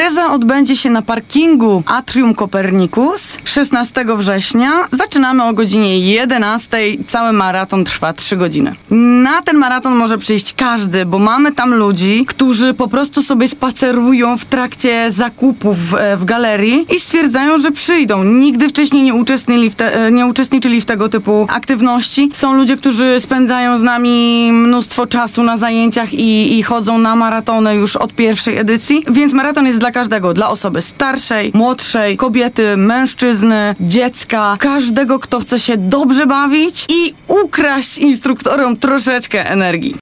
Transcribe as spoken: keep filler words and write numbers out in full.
Impreza odbędzie się na parkingu Atrium Copernicus szesnastego września. Zaczynamy o godzinie jedenastej. Cały maraton trwa trzy godziny. Na ten maraton może przyjść każdy, bo mamy tam ludzi, którzy po prostu sobie spacerują w trakcie zakupów w, w galerii i stwierdzają, że przyjdą. Nigdy wcześniej nie uczestniczyli w, te, nie uczestniczyli w tego typu aktywności. Są ludzie, którzy spędzają z nami mnóstwo czasu na zajęciach i, i chodzą na maratony już od pierwszej edycji, więc maraton jest dla każdego. Dla osoby starszej, młodszej, kobiety, mężczyzny, dziecka, każdego, kto chce się dobrze bawić i ukraść instruktorom troszeczkę energii.